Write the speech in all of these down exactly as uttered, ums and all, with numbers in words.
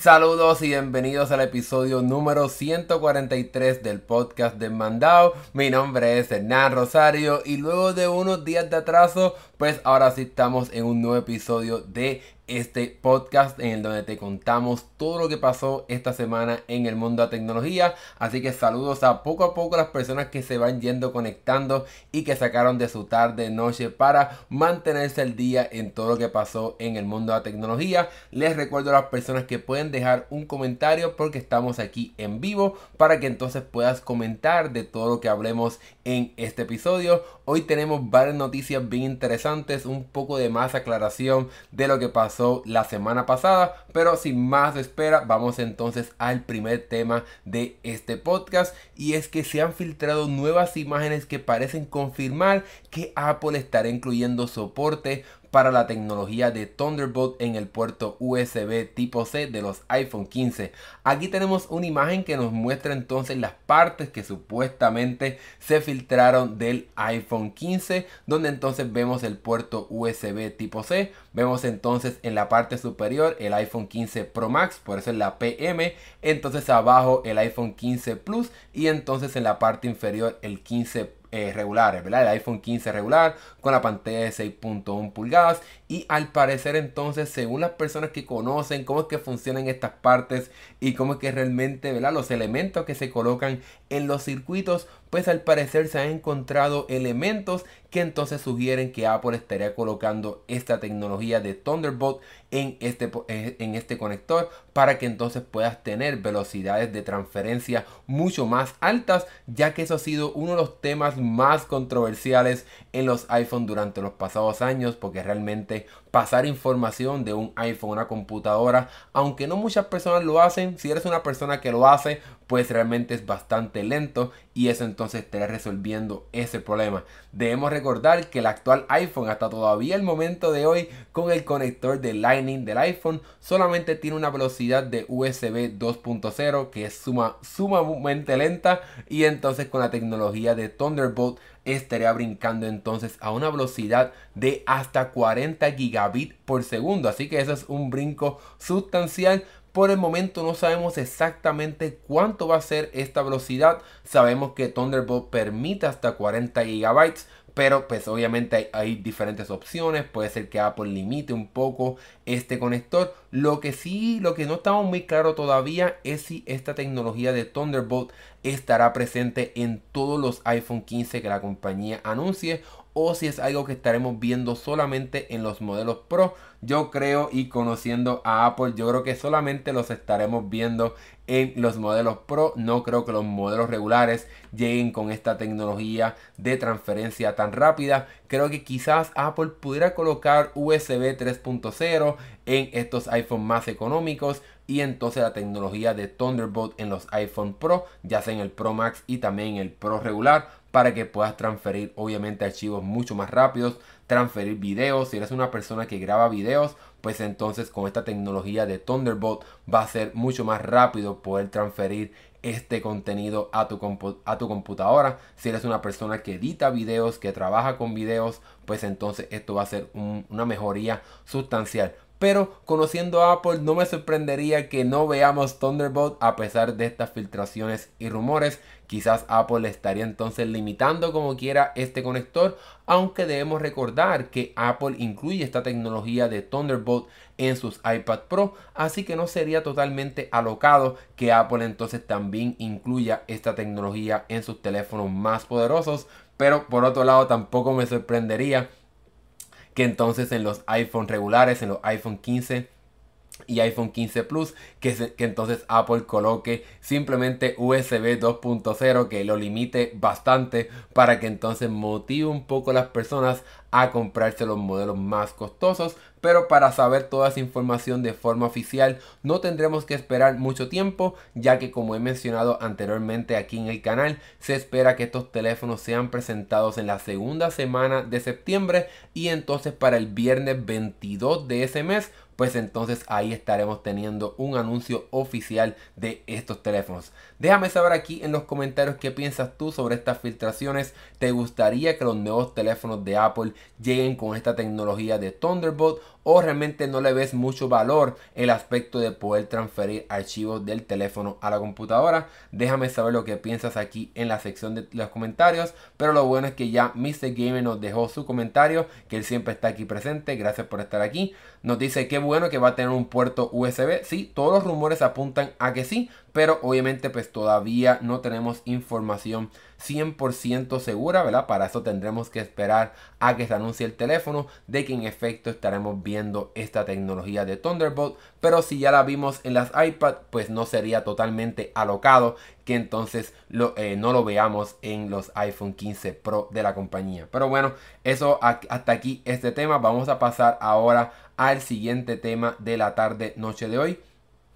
Saludos y bienvenidos al episodio número ciento cuarenta y tres del podcast de Mandao. Mi nombre es Hernán Rosario y luego de unos días de atraso, pues ahora sí estamos en un nuevo episodio de este podcast en el donde te contamos todo lo que pasó esta semana en el mundo de la tecnología. Así que saludos a poco a poco las personas que se van yendo conectando y que sacaron de su tarde, noche para mantenerse al día en todo lo que pasó en el mundo de la tecnología. Les recuerdo a las personas que pueden dejar un comentario porque estamos aquí en vivo para que entonces puedas comentar de todo lo que hablemos en este episodio. Hoy tenemos varias noticias bien interesantes, un poco de más aclaración de lo que pasó la semana pasada, pero sin más espera vamos entonces al primer tema de este podcast, y es que se han filtrado nuevas imágenes que parecen confirmar que Apple estará incluyendo soporte para la tecnología de Thunderbolt en el puerto U S B tipo C de los iPhone quince. Aquí tenemos una imagen que nos muestra entonces las partes que supuestamente se filtraron del iPhone quince, donde entonces vemos el puerto U S B tipo C, vemos entonces en la parte superior el iPhone quince Pro Max, por eso es la P M, entonces abajo el iPhone quince Plus y entonces en la parte inferior el quince Eh, regulares, ¿verdad? El iPhone quince regular con la pantalla de seis punto uno pulgadas, y al parecer entonces, según las personas que conocen cómo es que funcionan estas partes y cómo es que realmente, ¿verdad?, los elementos que se colocan en los circuitos, pues al parecer se han encontrado elementos que entonces sugieren que Apple estaría colocando esta tecnología de Thunderbolt en este, en este conector para que entonces puedas tener velocidades de transferencia mucho más altas, ya que eso ha sido uno de los temas más controversiales en los iPhone durante los pasados años, porque realmente pasar información de un iPhone a una computadora, aunque no muchas personas lo hacen, si eres una persona que lo hace, pues realmente es bastante lento, y eso entonces estará resolviendo ese problema. Debemos recordar que el actual iPhone, hasta todavía el momento de hoy, con el conector de Lightning del iPhone, solamente tiene una velocidad de U S B dos punto cero que es suma, sumamente lenta, y entonces con la tecnología de Thunderbolt estaría brincando entonces a una velocidad de hasta cuarenta gigabits por segundo. Así que eso es un brinco sustancial. Por el momento no sabemos exactamente cuánto va a ser esta velocidad. Sabemos que Thunderbolt permite hasta cuarenta gigabytes, pero pues obviamente hay, hay diferentes opciones. Puede ser que Apple limite un poco este conector. Lo que sí, lo que no estamos muy claro todavía es si esta tecnología de Thunderbolt estará presente en todos los iPhone quince que la compañía anuncie, o si es algo que estaremos viendo solamente en los modelos Pro. Yo creo, y conociendo a Apple, yo creo que solamente los estaremos viendo en los modelos Pro. No creo que los modelos regulares lleguen con esta tecnología de transferencia tan rápida. Creo que quizás Apple pudiera colocar U S B tres punto cero en estos iPhone más económicos, y entonces la tecnología de Thunderbolt en los iPhone Pro, ya sea en el Pro Max y también en el Pro regular, para que puedas transferir obviamente archivos mucho más rápidos, transferir videos. Si eres una persona que graba videos, pues entonces con esta tecnología de Thunderbolt va a ser mucho más rápido poder transferir este contenido a tu, a tu computadora. Si eres una persona que edita videos, que trabaja con videos, pues entonces esto va a ser un, una mejoría sustancial. Pero conociendo a Apple, no me sorprendería que no veamos Thunderbolt a pesar de estas filtraciones y rumores. Quizás Apple estaría entonces limitando como quiera este conector, aunque debemos recordar que Apple incluye esta tecnología de Thunderbolt en sus iPad Pro, así que no sería totalmente alocado que Apple entonces también incluya esta tecnología en sus teléfonos más poderosos. Pero por otro lado, tampoco me sorprendería que entonces en los iPhone regulares, en los iPhone quince y iPhone quince Plus, que, se, que entonces Apple coloque simplemente U S B dos punto cero, que lo limite bastante para que entonces motive un poco a las personas a comprarse los modelos más costosos. Pero para saber toda esa información de forma oficial no tendremos que esperar mucho tiempo, ya que como he mencionado anteriormente aquí en el canal, se espera que estos teléfonos sean presentados en la segunda semana de septiembre, y entonces para el viernes veintidós de ese mes, pues entonces ahí estaremos teniendo un anuncio oficial de estos teléfonos. Déjame saber aquí en los comentarios qué piensas tú sobre estas filtraciones. ¿Te gustaría que los nuevos teléfonos de Apple lleguen con esta tecnología de Thunderbolt, o realmente no le ves mucho valor el aspecto de poder transferir archivos del teléfono a la computadora. Déjame saber lo que piensas aquí en la sección de los comentarios, pero lo bueno es que ya mister Gamer nos dejó su comentario, que él siempre está aquí presente. Gracias por estar aquí. Nos dice que bueno que va a tener un puerto U S B. Sí, todos los rumores apuntan a que sí, pero obviamente pues todavía no tenemos información cien por ciento segura, ¿verdad? Para eso tendremos que esperar a que se anuncie el teléfono de que en efecto estaremos viendo esta tecnología de Thunderbolt. Pero si ya la vimos en las iPad, pues no sería totalmente alocado que entonces lo, eh, no lo veamos en los iPhone quince Pro de la compañía. Pero bueno, eso hasta aquí este tema. Vamos a pasar ahora al siguiente tema de la tarde noche de hoy.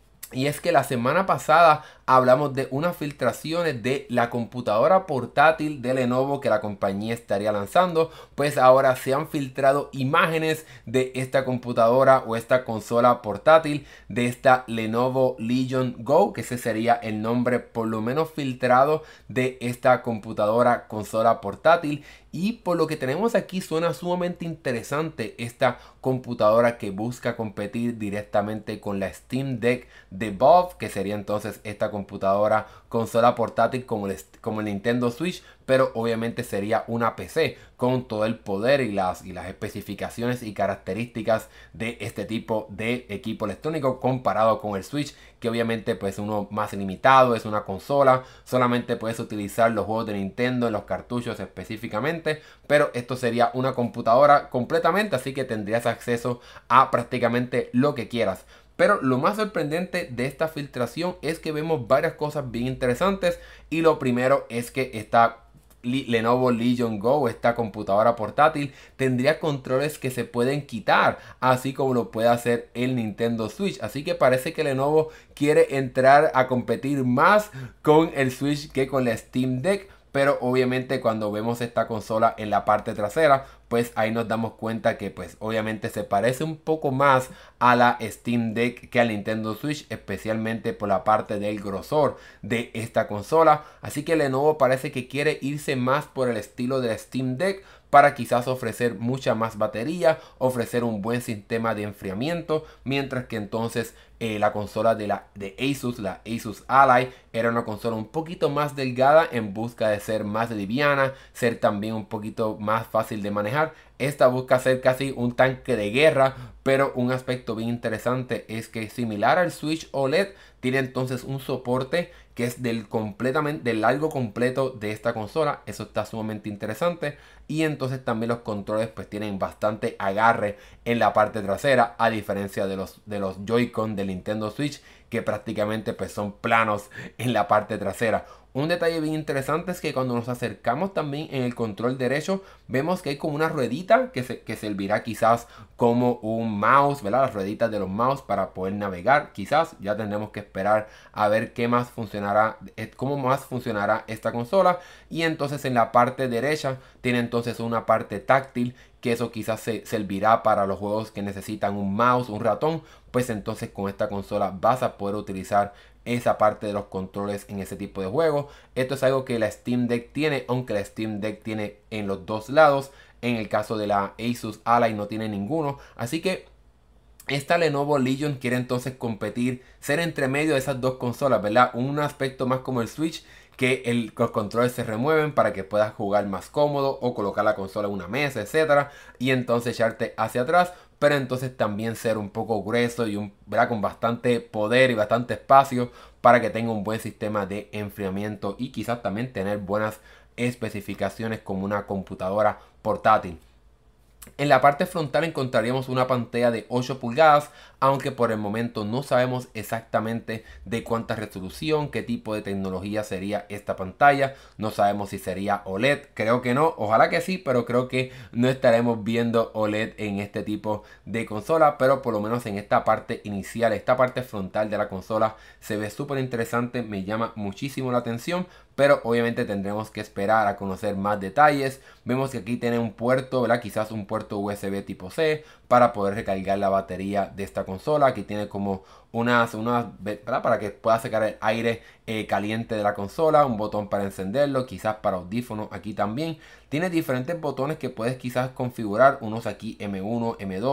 Y es que la semana pasada hablamos de unas filtraciones de la computadora portátil de Lenovo que la compañía estaría lanzando. Pues ahora se han filtrado imágenes de esta computadora o esta consola portátil de esta Lenovo Legion Go, que ese sería el nombre por lo menos filtrado de esta computadora consola portátil. Y por lo que tenemos aquí suena sumamente interesante esta computadora que busca competir directamente con la Steam Deck de Valve, que sería entonces esta computadora consola portátil como el, como el Nintendo Switch, pero obviamente sería una P C con todo el poder y las, y las especificaciones y características de este tipo de equipo electrónico comparado con el Switch, que obviamente pues uno más limitado, es una consola, solamente puedes utilizar los juegos de Nintendo en los cartuchos específicamente, pero esto sería una computadora completamente, así que tendrías acceso a prácticamente lo que quieras. Pero lo más sorprendente de esta filtración es que vemos varias cosas bien interesantes, y lo primero es que esta Lenovo Legion Go, esta computadora portátil, tendría controles que se pueden quitar, así como lo puede hacer el Nintendo Switch. Así que parece que Lenovo quiere entrar a competir más con el Switch que con la Steam Deck. Pero obviamente cuando vemos esta consola en la parte trasera, pues ahí nos damos cuenta que pues obviamente se parece un poco más a la Steam Deck que al Nintendo Switch, especialmente por la parte del grosor de esta consola. Así que Lenovo parece que quiere irse más por el estilo de la Steam Deck, para quizás ofrecer mucha más batería, ofrecer un buen sistema de enfriamiento, mientras que entonces eh, la consola de, la, de Asus, la Asus Ally, era una consola un poquito más delgada en busca de ser más liviana, ser también un poquito más fácil de manejar. Esta busca ser casi un tanque de guerra, pero un aspecto bien interesante es que similar al Switch O L E D, tiene entonces un soporte que es del completamente del largo completo de esta consola. Eso está sumamente interesante. Y entonces también los controles pues tienen bastante agarre en la parte trasera, a diferencia de los, de los Joy-Con del Nintendo Switch, que prácticamente pues son planos en la parte trasera. Un detalle bien interesante es que cuando nos acercamos también en el control derecho, vemos que hay como una ruedita que, se, que servirá quizás como un mouse, ¿verdad? Las rueditas de los mouse para poder navegar. Quizás ya tendremos que esperar a ver qué más funcionará, cómo más funcionará esta consola. Y entonces en la parte derecha tiene entonces una parte táctil, que eso quizás se servirá para los juegos que necesitan un mouse, un ratón. Pues entonces con esta consola vas a poder utilizar esa parte de los controles en ese tipo de juegos. Esto es algo que la Steam Deck tiene, aunque la Steam Deck tiene en los dos lados. En el caso de la Asus Ally no tiene ninguno. Así que esta Lenovo Legion quiere entonces competir, ser entre medio de esas dos consolas, ¿verdad? Un aspecto más como el Switch, que el, los controles se remueven para que puedas jugar más cómodo o colocar la consola en una mesa, etcétera, y entonces echarte hacia atrás, pero entonces también ser un poco grueso y un, ¿verdad? Con bastante poder y bastante espacio para que tenga un buen sistema de enfriamiento y quizás también tener buenas especificaciones como una computadora portátil. En la parte frontal encontraríamos una pantalla de ocho pulgadas, aunque por el momento no sabemos exactamente de cuánta resolución, qué tipo de tecnología sería esta pantalla. No sabemos si sería O L E D, creo que no, ojalá que sí, pero creo que no estaremos viendo O L E D en este tipo de consola. Pero por lo menos en esta parte inicial, esta parte frontal de la consola se ve súper interesante, me llama muchísimo la atención. Pero obviamente tendremos que esperar a conocer más detalles. Vemos que aquí tiene un puerto, ¿verdad? Quizás un puerto U S B tipo C para poder recargar la batería de esta consola. Aquí tiene como unas, unas ¿verdad? Para que pueda sacar el aire eh, caliente de la consola. Un botón para encenderlo, quizás para audífonos aquí también. Tiene diferentes botones que puedes quizás configurar. Unos aquí M uno, M dos,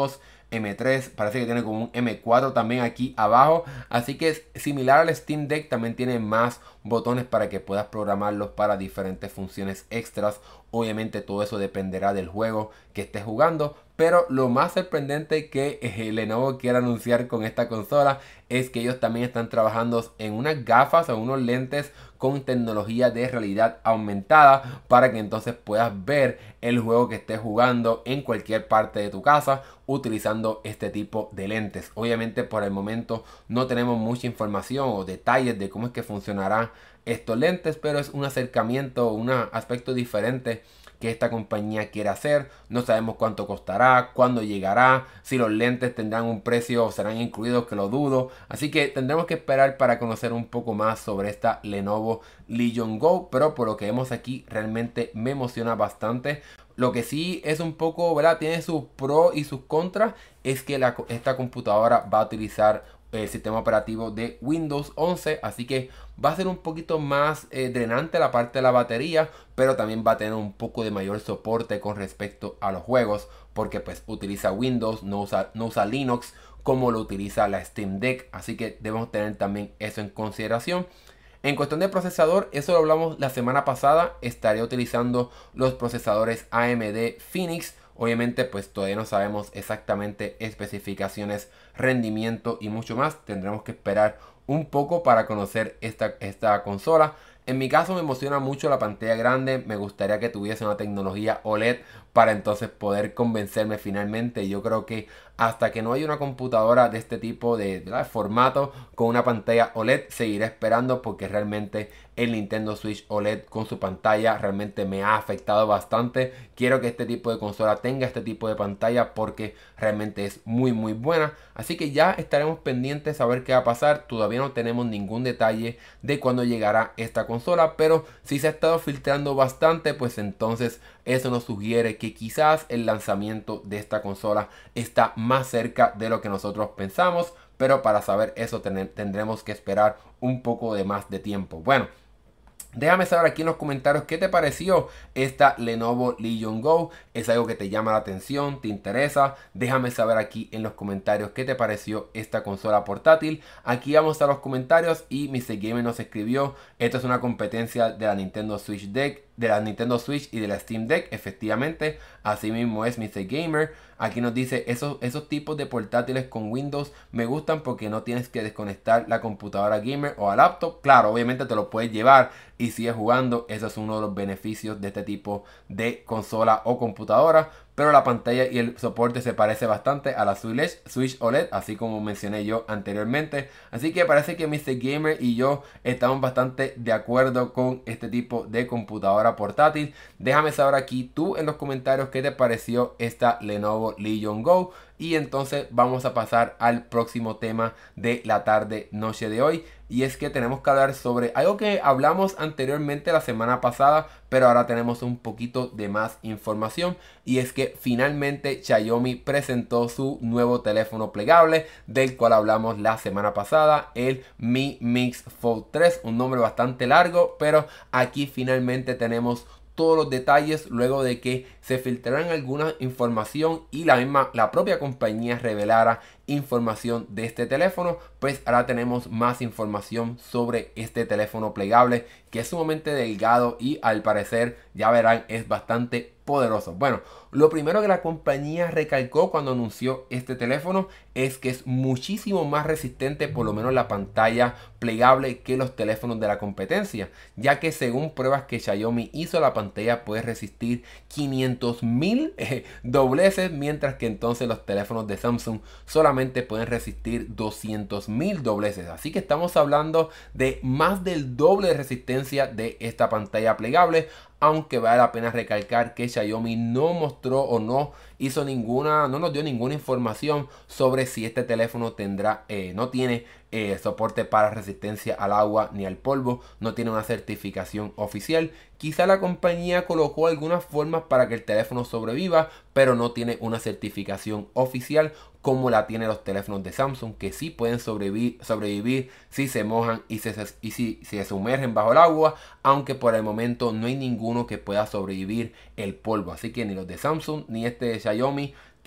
eme tres, parece que tiene como un eme cuatro también aquí abajo, así que es similar al Steam Deck, también tiene más botones para que puedas programarlos para diferentes funciones extras. Obviamente todo eso dependerá del juego que estés jugando, pero lo más sorprendente que eh, Lenovo quiere anunciar con esta consola es que ellos también están trabajando en unas gafas o unos lentes con tecnología de realidad aumentada para que entonces puedas ver el juego que estés jugando en cualquier parte de tu casa utilizando este tipo de lentes. Obviamente por el momento no tenemos mucha información o detalles de cómo es que funcionarán estos lentes, pero es un acercamiento, un aspecto diferente que esta compañía quiere hacer. No sabemos cuánto costará, cuándo llegará, si los lentes tendrán un precio o serán incluidos, que lo dudo. Así que tendremos que esperar para conocer un poco más sobre esta Lenovo Legion Go, pero por lo que vemos aquí realmente me emociona bastante. Lo que sí es un poco, ¿verdad? Tiene sus pros y sus contras, es que la, esta computadora va a utilizar el sistema operativo de Windows once, así que va a ser un poquito más eh, drenante la parte de la batería, pero también va a tener un poco de mayor soporte con respecto a los juegos, porque pues utiliza Windows, no usa, no usa Linux como lo utiliza la Steam Deck, así que debemos tener también eso en consideración. En cuestión de procesador, eso lo hablamos la semana pasada, estaré utilizando los procesadores A M D Phoenix. Obviamente pues todavía no sabemos exactamente especificaciones, rendimiento y mucho más. Tendremos que esperar un poco para conocer esta, esta consola. En mi caso me emociona mucho la pantalla grande. Me gustaría que tuviese una tecnología O L E D para entonces poder convencerme finalmente. Yo creo que hasta que no haya una computadora de este tipo de, de formato con una pantalla O L E D, seguiré esperando, porque realmente el Nintendo Switch O L E D con su pantalla realmente me ha afectado bastante. Quiero que este tipo de consola tenga este tipo de pantalla porque realmente es muy muy buena. Así que ya estaremos pendientes a ver qué va a pasar. Todavía no tenemos ningún detalle de cuándo llegará esta consola, pero si se ha estado filtrando bastante, pues entonces eso nos sugiere que quizás el lanzamiento de esta consola está más cerca de lo que nosotros pensamos, pero para saber eso tendremos que esperar un poco de más de tiempo. Bueno, déjame saber aquí en los comentarios qué te pareció esta Lenovo Legion Go. ¿Es algo que te llama la atención? ¿Te interesa? Déjame saber aquí en los comentarios qué te pareció esta consola portátil. Aquí vamos a los comentarios y mister Gamer nos escribió: esto es una competencia de la Nintendo Switch Deck, de la Nintendo Switch y de la Steam Deck. Efectivamente, así mismo es, mister Gamer. Aquí nos dice, esos, esos tipos de portátiles con Windows me gustan porque no tienes que desconectar la computadora gamer o a laptop. Claro, obviamente te lo puedes llevar y sigues jugando. Eso es uno de los beneficios de este tipo de consola o computadora. Pero la pantalla y el soporte se parece bastante a la Switch, Switch O L E D, así como mencioné yo anteriormente. Así que parece que mister Gamer y yo estamos bastante de acuerdo con este tipo de computadora portátil. Déjame saber aquí tú en los comentarios qué te pareció esta Lenovo Legion Go. Y entonces vamos a pasar al próximo tema de la tarde noche de hoy. Y es que tenemos que hablar sobre algo que hablamos anteriormente la semana pasada, pero ahora tenemos un poquito de más información. Y es que finalmente Xiaomi presentó su nuevo teléfono plegable, del cual hablamos la semana pasada, el Mi Mix Fold tres. Un nombre bastante largo, pero aquí finalmente tenemos todos los detalles luego de que se filtraran alguna información y la misma la propia compañía revelara información de este teléfono. Pues ahora tenemos más información sobre este teléfono plegable, que es sumamente delgado y al parecer, ya verán, es bastante poderoso. Bueno, lo primero que la compañía recalcó cuando anunció este teléfono es que es muchísimo más resistente, por lo menos la pantalla plegable, que los teléfonos de la competencia, ya que según pruebas que Xiaomi hizo, la pantalla puede resistir quinientos mil eh, dobleces, mientras que entonces los teléfonos de Samsung solamente pueden resistir doscientos mil dobleces. Así que estamos hablando de más del doble de resistencia de esta pantalla plegable. Aunque vale la pena recalcar que Xiaomi no mostró o no hizo ninguna, no nos dio ninguna información sobre si este teléfono tendrá, eh, no tiene eh, soporte para resistencia al agua ni al polvo, no tiene una certificación oficial. Quizá la compañía colocó algunas formas para que el teléfono sobreviva, pero no tiene una certificación oficial como la tienen los teléfonos de Samsung, que sí pueden sobrevivir, sobrevivir si se mojan y, se, y si, si se sumergen bajo el agua, aunque por el momento no hay ninguno que pueda sobrevivir el polvo. Así que ni los de Samsung ni este de Xiaomi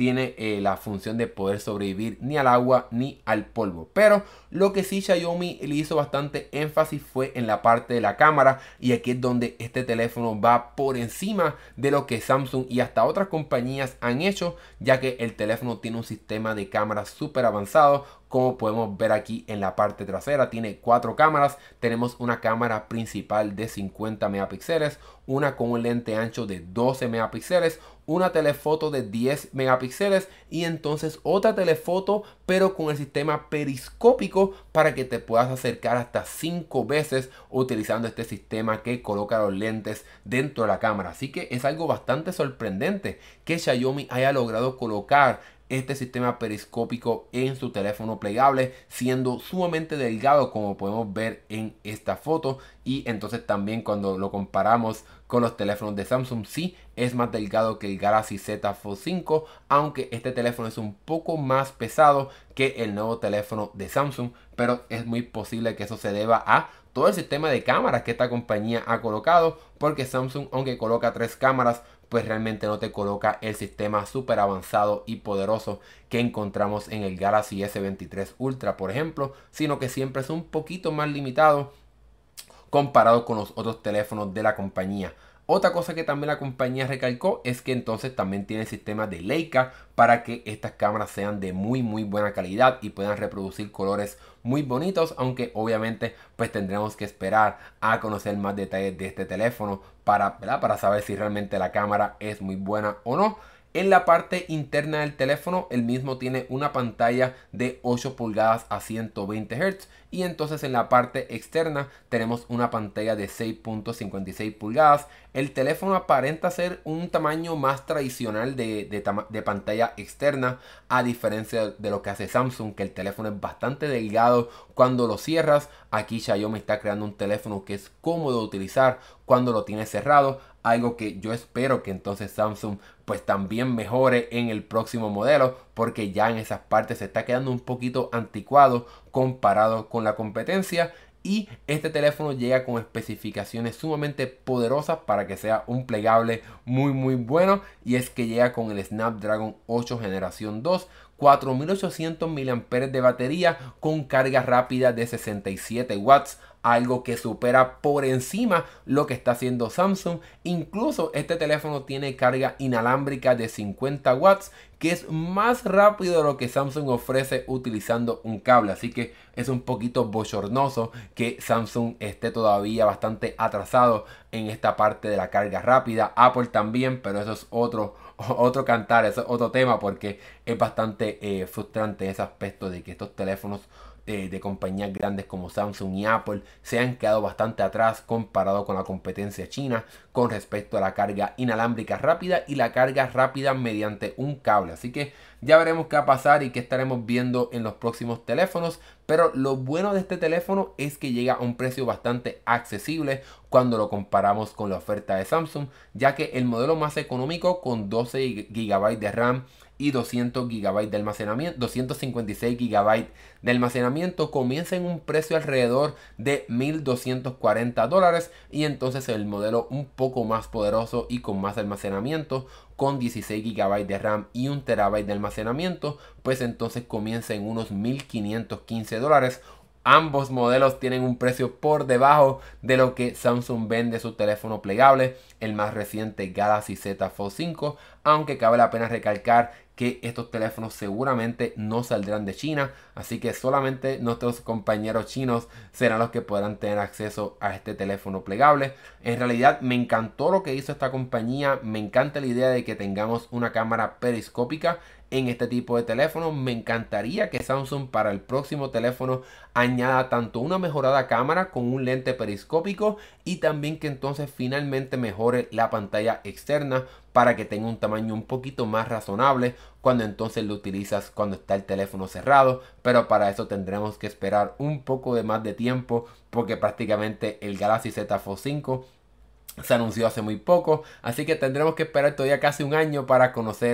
tiene eh, la función de poder sobrevivir ni al agua ni al polvo. Pero lo que sí Xiaomi le hizo bastante énfasis fue en la parte de la cámara, y aquí es donde este teléfono va por encima de lo que Samsung y hasta otras compañías han hecho, ya que el teléfono tiene un sistema de cámara súper avanzado. Como podemos ver aquí en la parte trasera, tiene cuatro cámaras. Tenemos una cámara principal de cincuenta megapíxeles, una con un lente ancho de doce megapíxeles, una telefoto de diez megapíxeles y entonces otra telefoto pero con el sistema periscópico para que te puedas acercar hasta cinco veces utilizando este sistema que coloca los lentes dentro de la cámara. Así que es algo bastante sorprendente que Xiaomi haya logrado colocar este sistema periscópico en su teléfono plegable, siendo sumamente delgado como podemos ver en esta foto. Y entonces también cuando lo comparamos con los teléfonos de Samsung, sí es más delgado que el Galaxy Z Fold cinco, aunque este teléfono es un poco más pesado que el nuevo teléfono de Samsung, pero es muy posible que eso se deba a todo el sistema de cámaras que esta compañía ha colocado, porque Samsung, aunque coloca tres cámaras, pues realmente no te coloca el sistema súper avanzado y poderoso que encontramos en el Galaxy S veintitrés Ultra, por ejemplo, sino que siempre es un poquito más limitado comparado con los otros teléfonos de la compañía. Otra cosa que también la compañía recalcó es que entonces también tiene el sistema de Leica para que estas cámaras sean de muy muy buena calidad y puedan reproducir colores muy bonitos, aunque obviamente pues tendremos que esperar a conocer más detalles de este teléfono para, ¿verdad? para saber si realmente la cámara es muy buena o no. En la parte interna del teléfono, el mismo tiene una pantalla de ocho pulgadas a ciento veinte hertz, y entonces en la parte externa tenemos una pantalla de seis punto cincuenta y seis pulgadas. El teléfono aparenta ser un tamaño más tradicional de, de, de pantalla externa, a diferencia de lo que hace Samsung, que el teléfono es bastante delgado cuando lo cierras. Aquí Xiaomi está creando un teléfono que es cómodo de utilizar cuando lo tienes cerrado, algo que yo espero que entonces Samsung pues también mejore en el próximo modelo, porque ya en esas partes se está quedando un poquito anticuado comparado con la competencia. Y este teléfono llega con especificaciones sumamente poderosas para que sea un plegable muy muy bueno, y es que llega con el Snapdragon ocho generación dos, cuatro mil ochocientos miliamperios de batería con carga rápida de sesenta y siete watts, algo que supera por encima lo que está haciendo Samsung. Incluso este teléfono tiene carga inalámbrica de cincuenta watts, que es más rápido de lo que Samsung ofrece utilizando un cable. Así que es un poquito bochornoso que Samsung esté todavía bastante atrasado en esta parte de la carga rápida. Apple también, pero eso es otro, otro cantar, eso es otro tema, porque es bastante eh, frustrante ese aspecto de que estos teléfonos De, de compañías grandes como Samsung y Apple se han quedado bastante atrás comparado con la competencia china con respecto a la carga inalámbrica rápida y la carga rápida mediante un cable. Así que ya veremos qué va a pasar y qué estaremos viendo en los próximos teléfonos, pero lo bueno de este teléfono es que llega a un precio bastante accesible cuando lo comparamos con la oferta de Samsung, ya que el modelo más económico con doce gigabytes de RAM y doscientos gigabytes de almacenamiento, doscientos cincuenta y seis gigabytes de almacenamiento, comienza en un precio alrededor de mil doscientos cuarenta dólares, y entonces el modelo un poco más poderoso y con más almacenamiento, con dieciséis gigabytes de RAM y un terabyte de almacenamiento, pues entonces comienza en unos mil quinientos quince dólares. Ambos modelos tienen un precio por debajo de lo que Samsung vende su teléfono plegable, el más reciente Galaxy Z Fold cinco, aunque cabe la pena recalcar que estos teléfonos seguramente no saldrán de China, así que solamente nuestros compañeros chinos serán los que podrán tener acceso a este teléfono plegable. En realidad me encantó lo que hizo esta compañía, me encanta la idea de que tengamos una cámara periscópica en este tipo de teléfonos. Me encantaría que Samsung para el próximo teléfono añada tanto una mejorada cámara con un lente periscópico, y también que entonces finalmente mejore la pantalla externa para que tenga un tamaño un poquito más razonable cuando entonces lo utilizas cuando está el teléfono cerrado. Pero para eso tendremos que esperar un poco de más de tiempo, porque prácticamente el Galaxy Z Fold cinco se anunció hace muy poco, así que tendremos que esperar todavía casi un año para conocer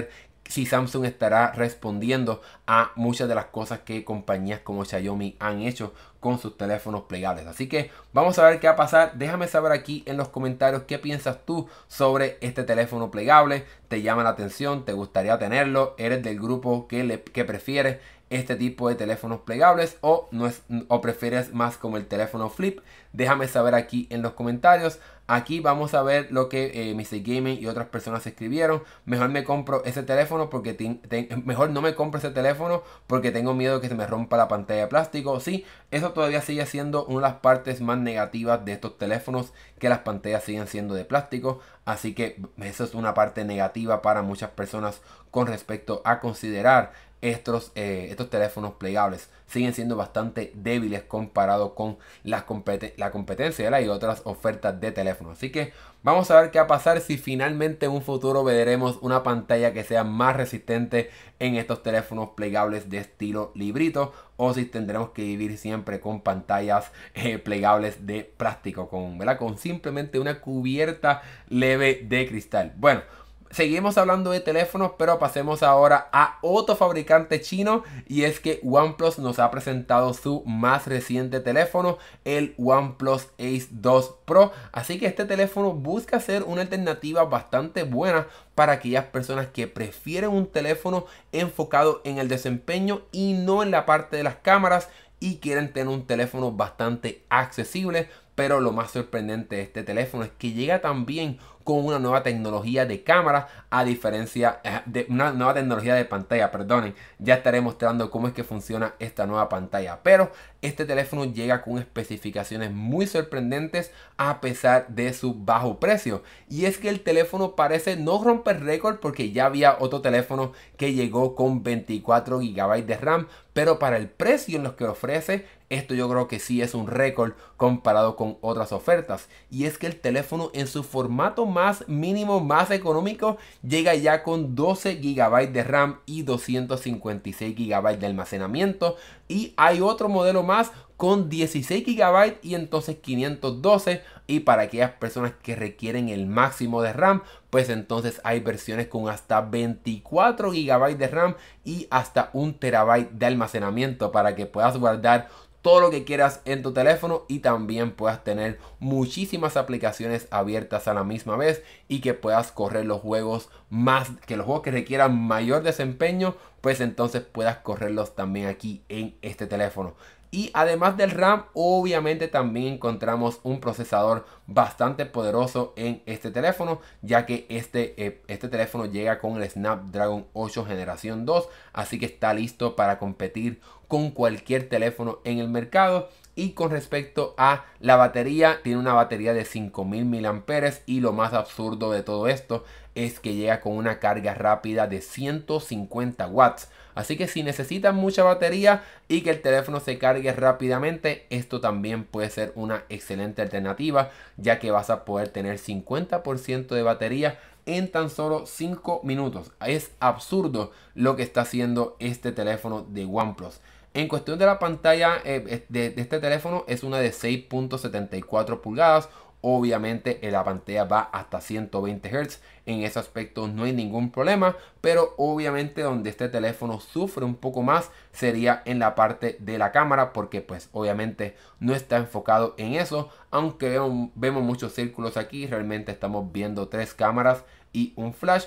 si Samsung estará respondiendo a muchas de las cosas que compañías como Xiaomi han hecho con sus teléfonos plegables. Así que vamos a ver qué va a pasar. Déjame saber aquí en los comentarios qué piensas tú sobre este teléfono plegable. ¿Te llama la atención? ¿Te gustaría tenerlo? ¿Eres del grupo que, le, que prefiere este tipo de teléfonos plegables o, no es, o prefieres más como el teléfono flip? Déjame saber aquí en los comentarios. Aquí vamos a ver lo que eh, mister Gaming y otras personas escribieron. Mejor me compro ese teléfono porque ten, ten, mejor no me compro ese teléfono porque tengo miedo de que se me rompa la pantalla de plástico. Sí, eso todavía sigue siendo una de las partes más negativas de estos teléfonos, que las pantallas siguen siendo de plástico. Así que eso es una parte negativa para muchas personas con respecto a considerar estos, eh, estos teléfonos plegables. Siguen siendo bastante débiles comparado con la, competen la competencia, ¿verdad? Y otras ofertas de teléfono. Así que vamos a ver qué va a pasar si finalmente en un futuro veremos una pantalla que sea más resistente en estos teléfonos plegables de estilo librito, o si tendremos que vivir siempre con pantallas eh, plegables de plástico, con, ¿verdad? Con simplemente una cubierta leve de cristal. Bueno, seguimos hablando de teléfonos, pero pasemos ahora a otro fabricante chino, y es que OnePlus nos ha presentado su más reciente teléfono, el OnePlus Ace dos Pro. Así que este teléfono busca ser una alternativa bastante buena para aquellas personas que prefieren un teléfono enfocado en el desempeño y no en la parte de las cámaras, y quieren tener un teléfono bastante accesible. Pero lo más sorprendente de este teléfono es que llega también con una nueva tecnología de cámara, a diferencia de una nueva tecnología de pantalla, perdonen. Ya estaré mostrando cómo es que funciona esta nueva pantalla. Pero este teléfono llega con especificaciones muy sorprendentes a pesar de su bajo precio. Y es que el teléfono parece no romper récord, porque ya había otro teléfono que llegó con veinticuatro gigabytes de RAM. Pero para el precio en los que ofrece, esto yo creo que sí es un récord comparado con otras ofertas. Y es que el teléfono en su formato más mínimo, más económico, llega ya con doce gigabytes de RAM y doscientos cincuenta y seis gigabytes de almacenamiento. Y hay otro modelo más con dieciséis gigabytes y entonces quinientos doce. Y para aquellas personas que requieren el máximo de RAM, pues entonces hay versiones con hasta veinticuatro gigabytes de RAM y hasta un terabyte de almacenamiento, para que puedas guardar todo lo que quieras en tu teléfono y también puedas tener muchísimas aplicaciones abiertas a la misma vez, y que puedas correr los juegos más, que los juegos que requieran mayor desempeño, pues entonces puedas correrlos también aquí en este teléfono. Y además del RAM, obviamente también encontramos un procesador bastante poderoso en este teléfono, ya que este, eh, este teléfono llega con el Snapdragon ocho generación dos, así que está listo para competir con cualquier teléfono en el mercado. Y con respecto a la batería, tiene una batería de cinco mil miliamperios hora, y lo más absurdo de todo esto es que llega con una carga rápida de ciento cincuenta watts. Así que si necesitan mucha batería y que el teléfono se cargue rápidamente, esto también puede ser una excelente alternativa, ya que vas a poder tener cincuenta por ciento de batería en tan solo cinco minutos. Es absurdo lo que está haciendo este teléfono de OnePlus. En cuestión de la pantalla eh, de, de este teléfono, es una de seis punto setenta y cuatro pulgadas. Obviamente la pantalla va hasta ciento veinte hertz, en ese aspecto no hay ningún problema, pero obviamente donde este teléfono sufre un poco más sería en la parte de la cámara, porque pues obviamente no está enfocado en eso. Aunque vemos, vemos muchos círculos aquí, realmente estamos viendo tres cámaras y un flash.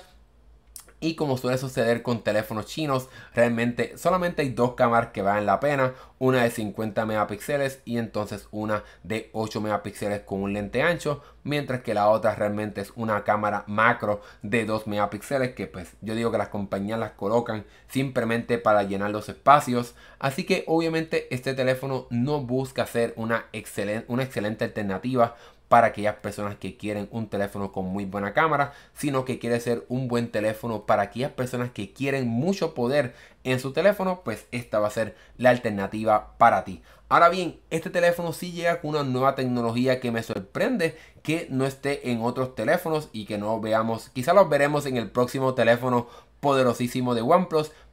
Y como suele suceder con teléfonos chinos, realmente solamente hay dos cámaras que valen la pena. Una de cincuenta megapíxeles y entonces una de ocho megapíxeles con un lente ancho. Mientras que la otra realmente es una cámara macro de dos megapíxeles, que pues yo digo que las compañías las colocan simplemente para llenar los espacios. Así que obviamente este teléfono no busca ser una excelente, una excelente alternativa para aquellas personas que quieren un teléfono con muy buena cámara, sino que quiere ser un buen teléfono para aquellas personas que quieren mucho poder en su teléfono. Pues esta va a ser la alternativa para ti. Ahora bien, este teléfono sí llega con una nueva tecnología que me sorprende que no esté en otros teléfonos, y que no veamos, quizá los veremos en el próximo teléfono poderosísimo de OnePlus.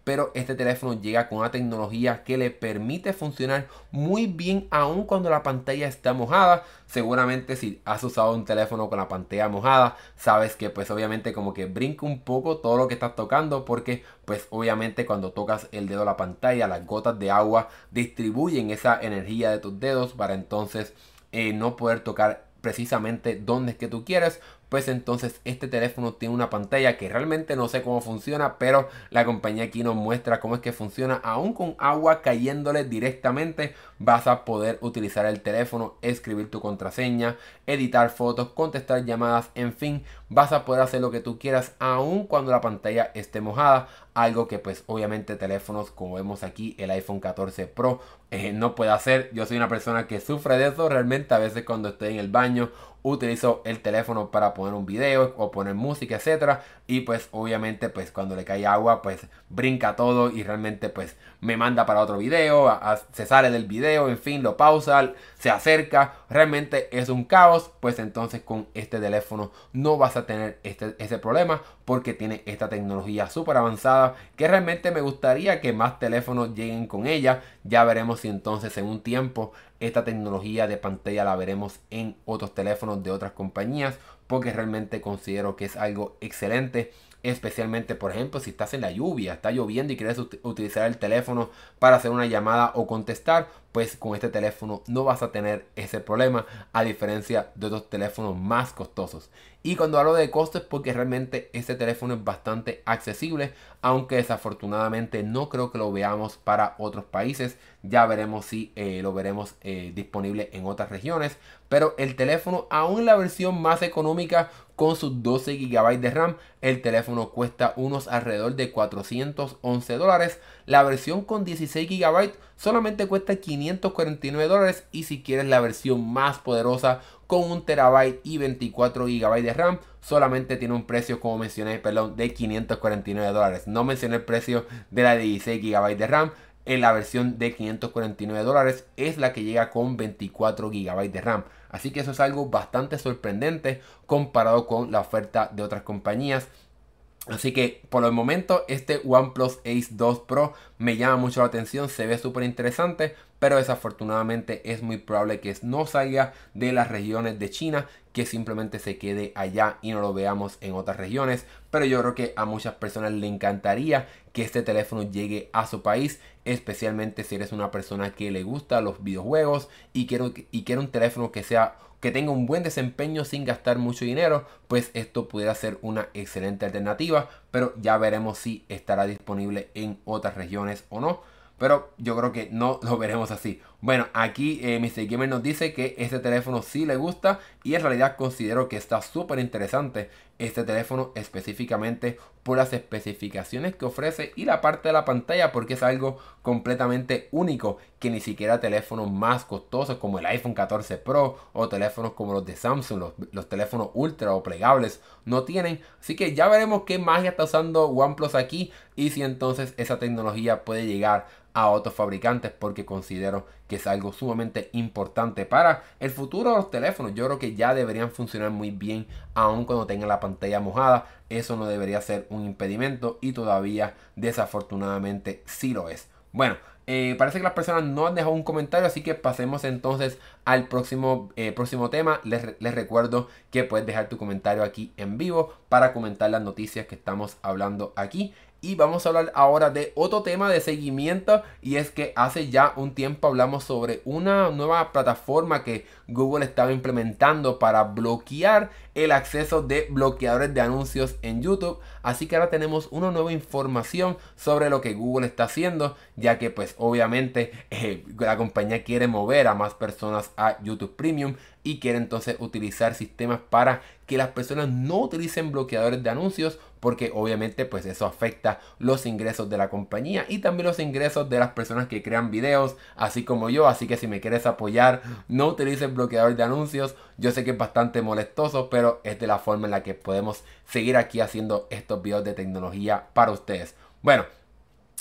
pero este teléfono llega con una tecnología que le permite funcionar muy bien aun cuando la pantalla está mojada. Seguramente si has usado un teléfono con la pantalla mojada, sabes que pues obviamente como que brinca un poco todo lo que estás tocando, porque pues obviamente cuando tocas el dedo a la pantalla, las gotas de agua distribuyen esa energía de tus dedos para entonces eh, no poder tocar precisamente donde es que tú quieres. Pues entonces este teléfono tiene una pantalla que realmente no sé cómo funciona, pero la compañía aquí nos muestra cómo es que funciona. Aún con agua cayéndole directamente, vas a poder utilizar el teléfono, escribir tu contraseña, editar fotos, contestar llamadas, en fin, vas a poder hacer lo que tú quieras aún cuando la pantalla esté mojada. Algo que pues obviamente teléfonos como vemos aquí, el iPhone catorce Pro eh, no puede hacer. Yo soy una persona que sufre de eso realmente. A veces cuando estoy en el baño utilizo el teléfono para poner un video o poner música, etcétera, y pues obviamente pues cuando le cae agua pues brinca todo y realmente pues me manda para otro video, a, a, se sale del video, en fin, lo pausa, se acerca, realmente es un caos. Pues entonces con este teléfono no vas a tener este, ese problema, porque tiene esta tecnología súper avanzada que realmente me gustaría que más teléfonos lleguen con ella. Ya veremos si entonces en un tiempo esta tecnología de pantalla la veremos en otros teléfonos de otras compañías, porque realmente considero que es algo excelente. Especialmente, por ejemplo, si estás en la lluvia, está lloviendo y quieres ut utilizar el teléfono para hacer una llamada o contestar, pues con este teléfono no vas a tener ese problema, a diferencia de otros teléfonos más costosos. Y cuando hablo de costos, porque realmente este teléfono es bastante accesible, aunque desafortunadamente no creo que lo veamos para otros países. Ya veremos si eh, lo veremos eh, disponible en otras regiones. Pero el teléfono, aún en la versión más económica, con sus doce gigabytes de RAM, el teléfono cuesta unos alrededor de cuatrocientos once dólares. La versión con dieciséis gigabytes solamente cuesta quinientos cuarenta y nueve dólares. Y si quieres la versión más poderosa con un terabyte y veinticuatro gigabytes de RAM, solamente tiene un precio, como mencioné, perdón, de quinientos cuarenta y nueve dólares. No mencioné el precio de la de dieciséis gigabytes de RAM. En la versión de quinientos cuarenta y nueve dólares es la que llega con veinticuatro gigabytes de RAM. Así que eso es algo bastante sorprendente comparado con la oferta de otras compañías. Así que por el momento este OnePlus Ace dos Pro me llama mucho la atención, se ve súper interesante, pero desafortunadamente es muy probable que no salga de las regiones de China, que simplemente se quede allá y no lo veamos en otras regiones. Pero yo creo que a muchas personas le encantaría que este teléfono llegue a su país, especialmente si eres una persona que le gusta los videojuegos y quiere, y quiere un teléfono que sea que tenga un buen desempeño sin gastar mucho dinero. Pues esto pudiera ser una excelente alternativa, pero ya veremos si estará disponible en otras regiones o no. Pero yo creo que no lo veremos así. Bueno, aquí eh, mister Gamer nos dice que este teléfono sí le gusta, y en realidad considero que está súper interesante este teléfono, específicamente por las especificaciones que ofrece y la parte de la pantalla, porque es algo completamente único que ni siquiera teléfonos más costosos como el iPhone catorce Pro o teléfonos como los de Samsung, los, los teléfonos ultra o plegables, no tienen. Así que ya veremos qué magia está usando OnePlus aquí y si entonces esa tecnología puede llegar a otros fabricantes, porque considero que es algo sumamente importante para el futuro de los teléfonos. Yo creo que ya deberían funcionar muy bien aun cuando tengan la pantalla mojada. Eso no debería ser un impedimento, y todavía desafortunadamente sí lo es. Bueno, eh, parece que las personas no han dejado un comentario, así que pasemos entonces al próximo, eh, próximo tema. Les, les recuerdo que puedes dejar tu comentario aquí en vivo para comentar las noticias que estamos hablando aquí. Y vamos a hablar ahora de otro tema de seguimiento, y es que hace ya un tiempo hablamos sobre una nueva plataforma que Google estaba implementando para bloquear el acceso de bloqueadores de anuncios en YouTube. Así que ahora tenemos una nueva información sobre lo que Google está haciendo, ya que pues obviamente eh, la compañía quiere mover a más personas a YouTube Premium y quiere entonces utilizar sistemas para que las personas no utilicen bloqueadores de anuncios, porque obviamente pues eso afecta los ingresos de la compañía y también los ingresos de las personas que crean videos, así como yo. Así que si me quieres apoyar, no utilices bloqueador de anuncios. Yo sé que es bastante molestoso, pero es de la forma en la que podemos seguir aquí haciendo estos videos de tecnología para ustedes. Bueno,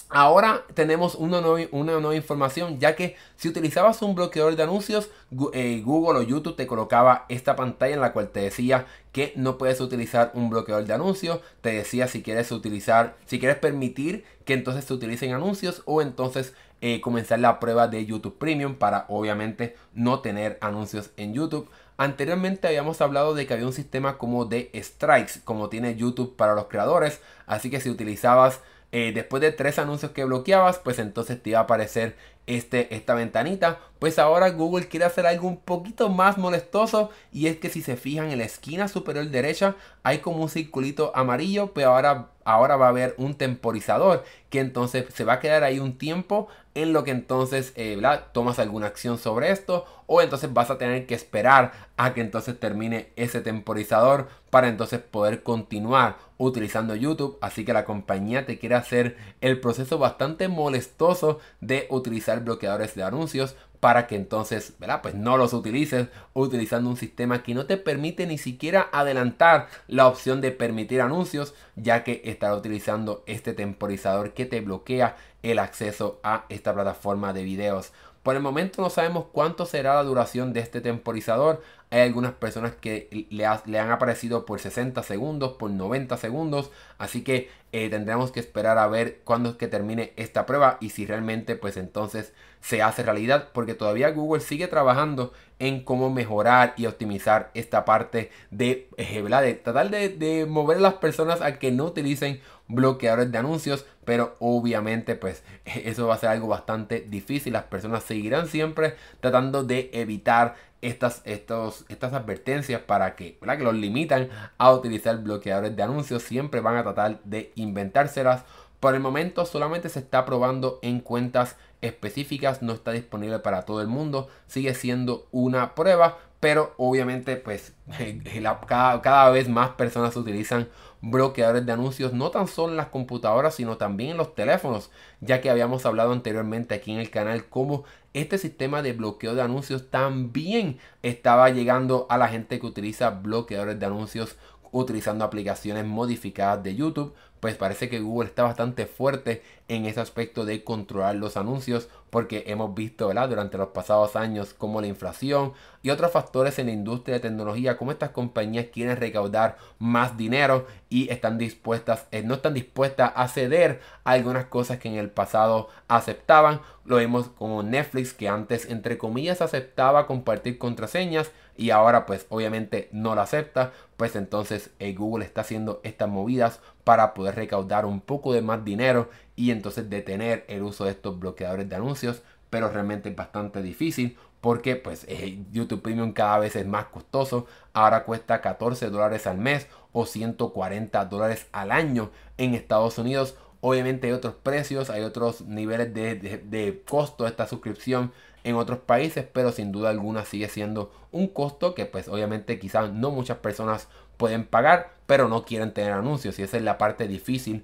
Ahora tenemos una nueva, una nueva información, ya que si utilizabas un bloqueador de anuncios, eh, Google o YouTube te colocaba esta pantalla en la cual te decía que no puedes utilizar un bloqueador de anuncios. Te decía si quieres utilizar, si quieres permitir que entonces se utilicen anuncios, o entonces eh, comenzar la prueba de YouTube Premium para obviamente no tener anuncios en YouTube. Anteriormente habíamos hablado de que había un sistema como de strikes, como tiene YouTube para los creadores, así que si utilizabas Eh, después de tres anuncios que bloqueabas, pues entonces te iba a aparecer este, esta ventanita. Pues ahora Google quiere hacer algo un poquito más molestoso, y es que si se fijan en la esquina superior derecha hay como un circulito amarillo, pero ahora, ahora va a haber un temporizador que entonces se va a quedar ahí un tiempo en lo que entonces eh, ¿verdad? tomas alguna acción sobre esto, o entonces vas a tener que esperar a que entonces termine ese temporizador para entonces poder continuar utilizando YouTube. Así que la compañía te quiere hacer el proceso bastante molestoso de utilizar bloqueadores de anuncios para que entonces, ¿verdad? Pues no los utilices utilizando un sistema que no te permite ni siquiera adelantar la opción de permitir anuncios, ya que estará utilizando este temporizador que te bloquea el acceso a esta plataforma de videos. Por el momento no sabemos cuánto será la duración de este temporizador. Hay algunas personas que le, ha, le han aparecido por sesenta segundos, por noventa segundos. Así que eh, tendremos que esperar a ver cuándo es que termine esta prueba y si realmente pues entonces se hace realidad. Porque todavía Google sigue trabajando en cómo mejorar y optimizar esta parte de, eh, de tratar de, de mover a las personas a que no utilicen bloqueadores de anuncios. Pero obviamente pues eso va a ser algo bastante difícil. Las personas seguirán siempre tratando de evitar estas, estos, estas advertencias para que, ¿verdad? que los limitan a utilizar bloqueadores de anuncios. Siempre van a tratar de inventárselas. Por el momento solamente se está probando en cuentas específicas, no está disponible para todo el mundo, sigue siendo una prueba, pero obviamente pues la, cada, cada vez más personas utilizan bloqueadores de anuncios, no tan solo en las computadoras sino también en los teléfonos, ya que habíamos hablado anteriormente aquí en el canal cómo este sistema de bloqueo de anuncios también estaba llegando a la gente que utiliza bloqueadores de anuncios utilizando aplicaciones modificadas de YouTube. Pues parece que Google está bastante fuerte en ese aspecto de controlar los anuncios, porque hemos visto, ¿verdad? durante los pasados años como la inflación y otros factores en la industria de tecnología, como estas compañías quieren recaudar más dinero y están dispuestas, eh, no están dispuestas a ceder a algunas cosas que en el pasado aceptaban. Lo vimos como Netflix, que antes entre comillas aceptaba compartir contraseñas y ahora pues obviamente no la acepta. Pues entonces eh, Google está haciendo estas movidas para poder recaudar un poco de más dinero y entonces detener el uso de estos bloqueadores de anuncios. Pero realmente es bastante difícil, porque pues eh, YouTube Premium cada vez es más costoso. Ahora cuesta catorce dólares al mes o ciento cuarenta dólares al año en Estados Unidos. Obviamente hay otros precios, hay otros niveles de, de, de costo de esta suscripción en otros países, pero sin duda alguna sigue siendo un costo que pues obviamente quizás no muchas personas pueden pagar, pero no quieren tener anuncios, y esa es la parte difícil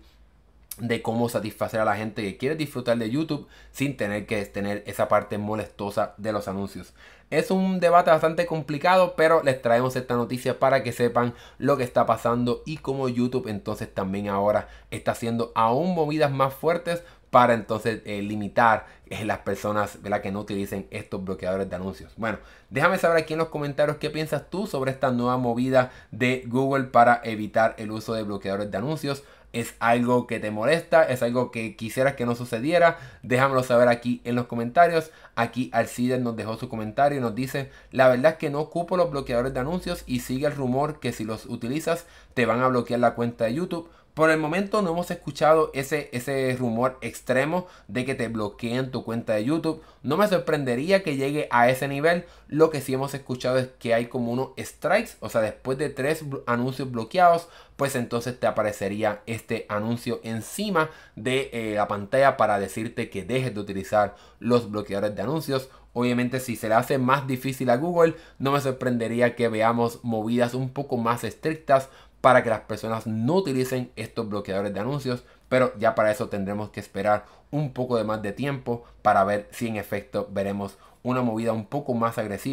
de cómo satisfacer a la gente que quiere disfrutar de YouTube sin tener que tener esa parte molestosa de los anuncios. Es un debate bastante complicado, pero les traemos esta noticia para que sepan lo que está pasando y cómo YouTube entonces también ahora está haciendo aún movidas más fuertes para entonces eh, limitar eh, las personas, ¿verdad?, que no utilicen estos bloqueadores de anuncios. Bueno, déjame saber aquí en los comentarios qué piensas tú sobre esta nueva movida de Google para evitar el uso de bloqueadores de anuncios. ¿Es algo que te molesta? ¿Es algo que quisieras que no sucediera? Déjamelo saber aquí en los comentarios. Aquí Alcides nos dejó su comentario y nos dice: la verdad es que no ocupo los bloqueadores de anuncios y sigue el rumor que si los utilizas te van a bloquear la cuenta de YouTube. Por el momento no hemos escuchado ese, ese rumor extremo de que te bloqueen tu cuenta de YouTube. No me sorprendería que llegue a ese nivel. Lo que sí hemos escuchado es que hay como unos strikes. O sea, después de tres anuncios bloqueados, pues entonces te aparecería este anuncio encima de eh, la pantalla para decirte que dejes de utilizar los bloqueadores de anuncios. Obviamente, si se le hace más difícil a Google, no me sorprendería que veamos movidas un poco más estrictas para que las personas no utilicen estos bloqueadores de anuncios, pero ya para eso tendremos que esperar un poco de más de tiempo para ver si en efecto veremos una movida un poco más agresiva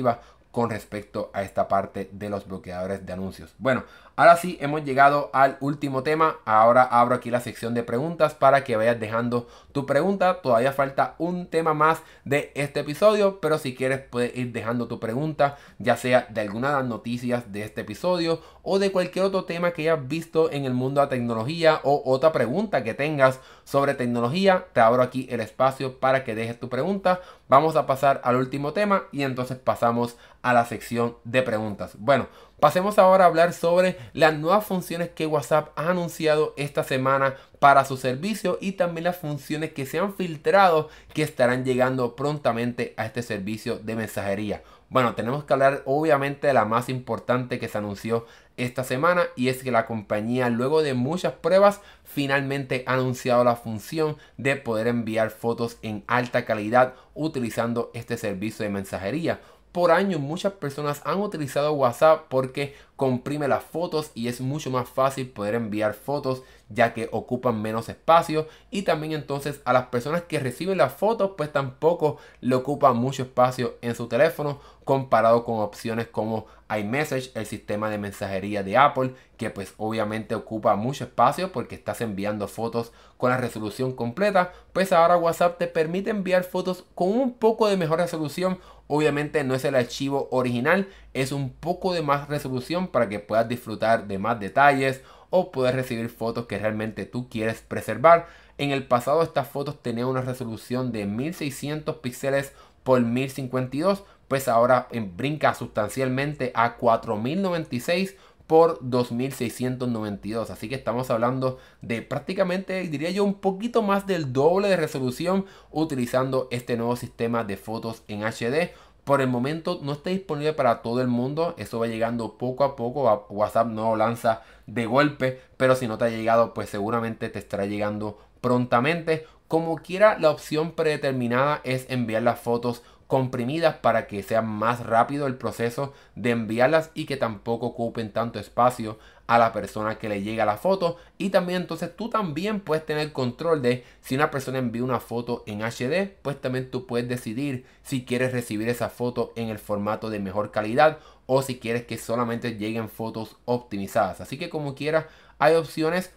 con respecto a esta parte de los bloqueadores de anuncios. Bueno, ahora sí hemos llegado al último tema. Ahora abro aquí la sección de preguntas para que vayas dejando tu pregunta. Todavía falta un tema más de este episodio, pero si quieres puedes ir dejando tu pregunta, ya sea de alguna de las noticias de este episodio o de cualquier otro tema que hayas visto en el mundo de la tecnología o otra pregunta que tengas sobre tecnología. Te abro aquí el espacio para que dejes tu pregunta. Vamos a pasar al último tema y entonces pasamos a la sección de preguntas. Bueno, pasemos ahora a hablar sobre las nuevas funciones que WhatsApp ha anunciado esta semana para su servicio y también las funciones que se han filtrado que estarán llegando prontamente a este servicio de mensajería. Bueno, tenemos que hablar obviamente de la más importante que se anunció esta semana, y es que la compañía, luego de muchas pruebas, finalmente ha anunciado la función de poder enviar fotos en alta calidad utilizando este servicio de mensajería. Por años muchas personas han utilizado WhatsApp porque comprime las fotos y es mucho más fácil poder enviar fotos, ya que ocupan menos espacio, y también entonces a las personas que reciben las fotos pues tampoco le ocupan mucho espacio en su teléfono comparado con opciones como iMessage, el sistema de mensajería de Apple, que pues obviamente ocupa mucho espacio porque estás enviando fotos con la resolución completa. Pues ahora WhatsApp te permite enviar fotos con un poco de mejor resolución. Obviamente no es el archivo original, es un poco de más resolución para que puedas disfrutar de más detalles o poder recibir fotos que realmente tú quieres preservar. En el pasado estas fotos tenían una resolución de mil seiscientos píxeles por mil cincuenta y dos, pues ahora brinca sustancialmente a cuatro mil noventa y seis por dos mil seiscientos noventa y dos. Así que estamos hablando de prácticamente, diría yo, un poquito más del doble de resolución utilizando este nuevo sistema de fotos en H D. Por el momento no está disponible para todo el mundo. Eso va llegando poco a poco. WhatsApp no lo lanza de golpe, pero si no te ha llegado, pues seguramente te estará llegando prontamente. Como quiera, la opción predeterminada es enviar las fotos comprimidas para que sea más rápido el proceso de enviarlas y que tampoco ocupen tanto espacio a la persona que le llega la foto. Y también entonces tú también puedes tener control de si una persona envía una foto en H D, pues también tú puedes decidir si quieres recibir esa foto en el formato de mejor calidad o si quieres que solamente lleguen fotos optimizadas. Así que como quiera, hay opciones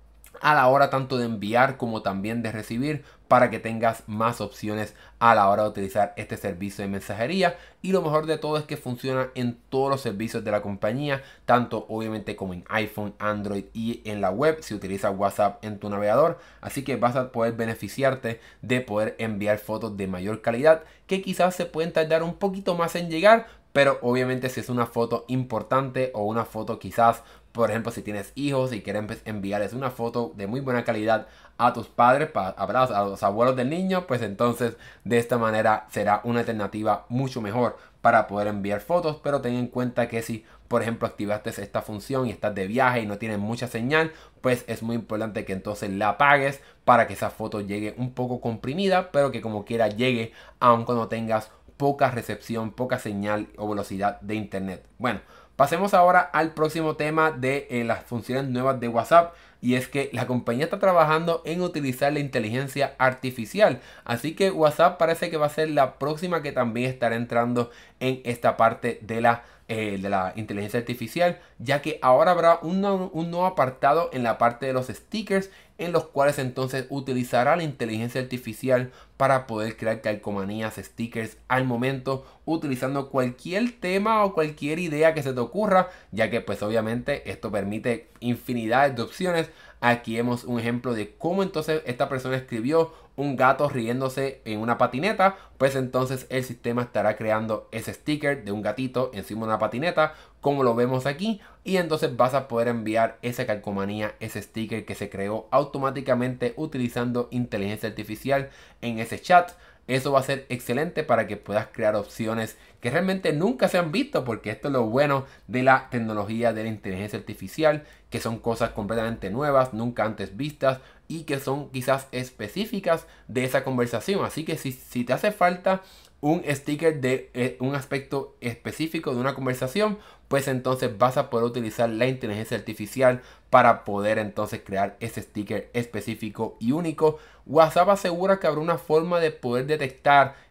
a la hora tanto de enviar como también de recibir, para que tengas más opciones a la hora de utilizar este servicio de mensajería. Y lo mejor de todo es que funciona en todos los servicios de la compañía, tanto obviamente como en iPhone, Android y en la web si utilizas WhatsApp en tu navegador. Así que vas a poder beneficiarte de poder enviar fotos de mayor calidad que quizás se pueden tardar un poquito más en llegar, pero obviamente si es una foto importante o una foto quizás, por ejemplo, si tienes hijos y quieres enviarles una foto de muy buena calidad a tus padres, para, a los abuelos del niño, pues entonces de esta manera será una alternativa mucho mejor para poder enviar fotos. Pero ten en cuenta que si, por ejemplo, activaste esta función y estás de viaje y no tienes mucha señal, pues es muy importante que entonces la apagues para que esa foto llegue un poco comprimida, pero que como quiera llegue aun cuando tengas poca recepción, poca señal o velocidad de internet. Bueno, pasemos ahora al próximo tema de eh, las funciones nuevas de WhatsApp, y es que la compañía está trabajando en utilizar la inteligencia artificial. Así que WhatsApp parece que va a ser la próxima que también estará entrando en esta parte de la, eh, de la inteligencia artificial, ya que ahora habrá un, un nuevo apartado en la parte de los stickers, en los cuales entonces utilizará la inteligencia artificial para poder crear calcomanías, stickers al momento, utilizando cualquier tema o cualquier idea que se te ocurra, ya que pues obviamente esto permite infinidad de opciones. Aquí vemos un ejemplo de cómo entonces esta persona escribió un gato riéndose en una patineta, pues entonces el sistema estará creando ese sticker de un gatito encima de una patineta, como lo vemos aquí, y entonces vas a poder enviar esa calcomanía, ese sticker que se creó automáticamente utilizando inteligencia artificial en ese chat. Eso va a ser excelente para que puedas crear opciones que realmente nunca se han visto, porque esto es lo bueno de la tecnología de la inteligencia artificial, que son cosas completamente nuevas, nunca antes vistas, y que son quizás específicas de esa conversación. Así que si, si te hace falta un sticker de eh, un aspecto específico de una conversación, pues entonces vas a poder utilizar la inteligencia artificial para poder entonces crear ese sticker específico y único. WhatsApp asegura que habrá una forma de poder detectar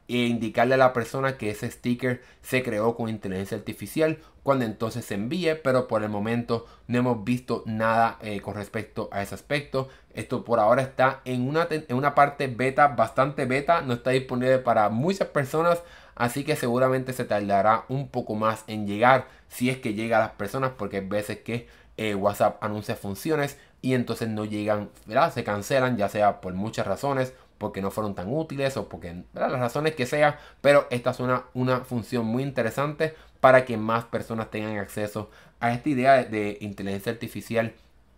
e indicarle a la persona que ese sticker se creó con inteligencia artificial cuando entonces se envíe, pero por el momento no hemos visto nada eh, con respecto a ese aspecto. Esto por ahora está en una, en una parte beta, bastante beta, no está disponible para muchas personas, así que seguramente se tardará un poco más en llegar, si es que llega a las personas, porque hay veces que eh, WhatsApp anuncia funciones y entonces no llegan, ¿verdad? Se cancelan, ya sea por muchas razones, porque no fueron tan útiles o porque, ¿verdad? Las razones que sea, pero esta es una, una función muy interesante para que más personas tengan acceso a esta idea de, de inteligencia artificial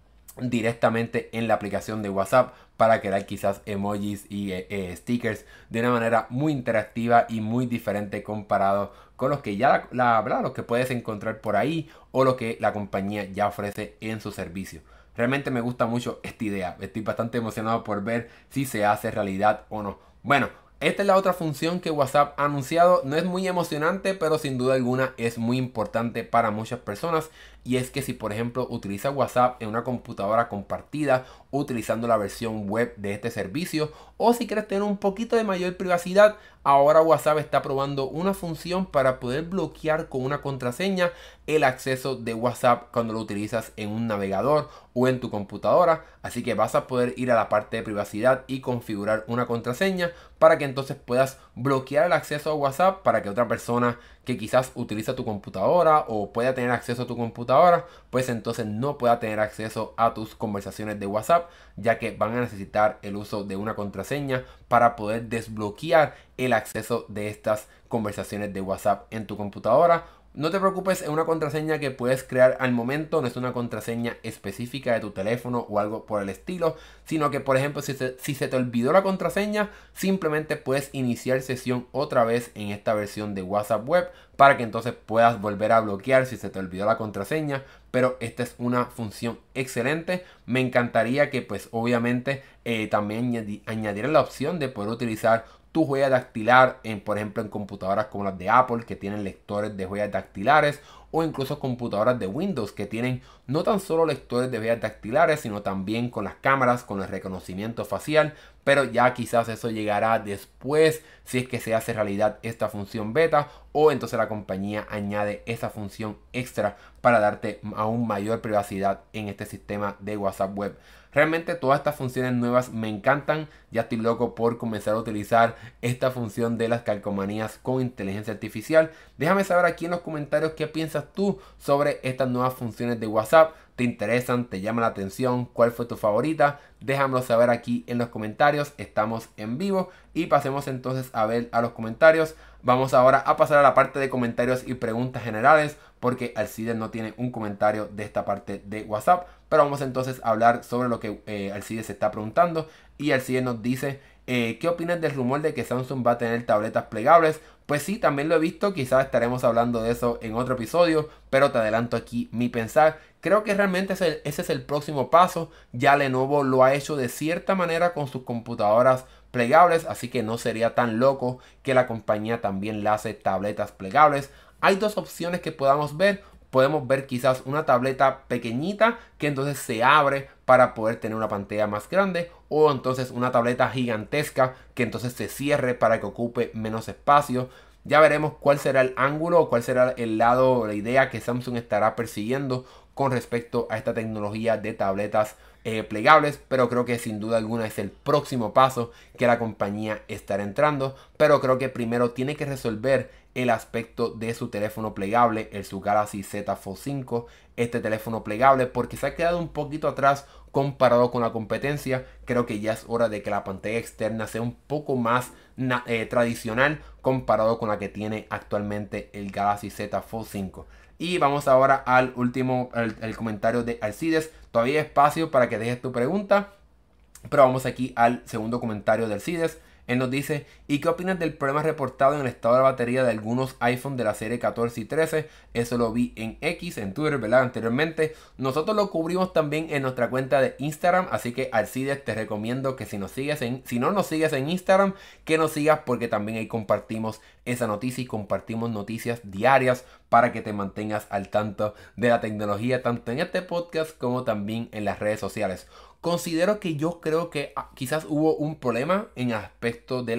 directamente en la aplicación de WhatsApp para crear quizás emojis y eh, eh, stickers de una manera muy interactiva y muy diferente comparado con los que ya la, la verdad, los que puedes encontrar por ahí o lo que la compañía ya ofrece en su servicio. Realmente me gusta mucho esta idea. Estoy bastante emocionado por ver si se hace realidad o no. Bueno, esta es la otra función que WhatsApp ha anunciado. No es muy emocionante, pero sin duda alguna es muy importante para muchas personas. Y es que si por ejemplo utilizas WhatsApp en una computadora compartida, utilizando la versión web de este servicio, o si quieres tener un poquito de mayor privacidad, ahora WhatsApp está probando una función para poder bloquear con una contraseña el acceso de WhatsApp cuando lo utilizas en un navegador o en tu computadora. Así que vas a poder ir a la parte de privacidad y configurar una contraseña para que entonces puedas bloquear el acceso a WhatsApp para que otra persona que quizás utiliza tu computadora o pueda tener acceso a tu computadora, pues entonces no pueda tener acceso a tus conversaciones de WhatsApp, ya que van a necesitar el uso de una contraseña para poder desbloquear el acceso de estas conversaciones de WhatsApp en tu computadora. No te preocupes, es una contraseña que puedes crear al momento, no es una contraseña específica de tu teléfono o algo por el estilo, sino que por ejemplo si se, si se te olvidó la contraseña, simplemente puedes iniciar sesión otra vez en esta versión de WhatsApp web para que entonces puedas volver a bloquear si se te olvidó la contraseña. Pero esta es una función excelente. Me encantaría que pues obviamente eh, también añadi añadieran la opción de poder utilizar tu huella dactilar en, por ejemplo, en computadoras como las de Apple que tienen lectores de huellas dactilares, o incluso computadoras de Windows que tienen no tan solo lectores de huellas dactilares, sino también con las cámaras, con el reconocimiento facial. Pero ya quizás eso llegará después, si es que se hace realidad esta función beta, o entonces la compañía añade esa función extra para darte aún mayor privacidad en este sistema de WhatsApp web. Realmente todas estas funciones nuevas me encantan. Ya estoy loco por comenzar a utilizar esta función de las calcomanías con inteligencia artificial. Déjame saber aquí en los comentarios qué piensas tú sobre estas nuevas funciones de WhatsApp. ¿Te interesan? ¿Te llama la atención? ¿Cuál fue tu favorita? Déjamelo saber aquí en los comentarios. Estamos en vivo y pasemos entonces a ver a los comentarios. Vamos ahora a pasar a la parte de comentarios y preguntas generales, porque Alcides no tiene un comentario de esta parte de WhatsApp. Pero vamos entonces a hablar sobre lo que eh, Alcides se está preguntando. Y Alcides nos dice, eh, ¿qué opinas del rumor de que Samsung va a tener tabletas plegables? Pues sí, también lo he visto, quizás estaremos hablando de eso en otro episodio, pero te adelanto aquí mi pensar. Creo que realmente ese, ese es el próximo paso. Ya Lenovo lo ha hecho de cierta manera con sus computadoras plegables, así que no sería tan loco que la compañía también lance tabletas plegables. Hay dos opciones que podamos ver. Podemos ver quizás una tableta pequeñita que entonces se abre para poder tener una pantalla más grande, o entonces una tableta gigantesca que entonces se cierre para que ocupe menos espacio. Ya veremos cuál será el ángulo o cuál será el lado, la idea que Samsung estará persiguiendo con respecto a esta tecnología de tabletas eh, plegables, pero creo que sin duda alguna es el próximo paso que la compañía estará entrando. Pero creo que primero tiene que resolver el aspecto de su teléfono plegable, el su Galaxy Z Fold cinco, este teléfono plegable, porque se ha quedado un poquito atrás comparado con la competencia. Creo que ya es hora de que la pantalla externa sea un poco más eh, tradicional comparado con la que tiene actualmente el Galaxy Z Fold cinco. Y vamos ahora al último, el, el comentario de Alcides. Todavía hay espacio para que dejes tu pregunta, pero vamos aquí al segundo comentario de Alcides. Él nos dice, ¿y qué opinas del problema reportado en el estado de la batería de algunos iPhone de la serie catorce y trece? Eso lo vi en X, en Twitter, ¿verdad? Anteriormente. Nosotros lo cubrimos también en nuestra cuenta de Instagram, así que Alcides, te recomiendo que si nos sigues en, si no nos sigues en Instagram, que nos sigas, porque también ahí compartimos esa noticia y compartimos noticias diarias para que te mantengas al tanto de la tecnología, tanto en este podcast como también en las redes sociales. Considero que yo creo que quizás hubo un problema en aspecto de la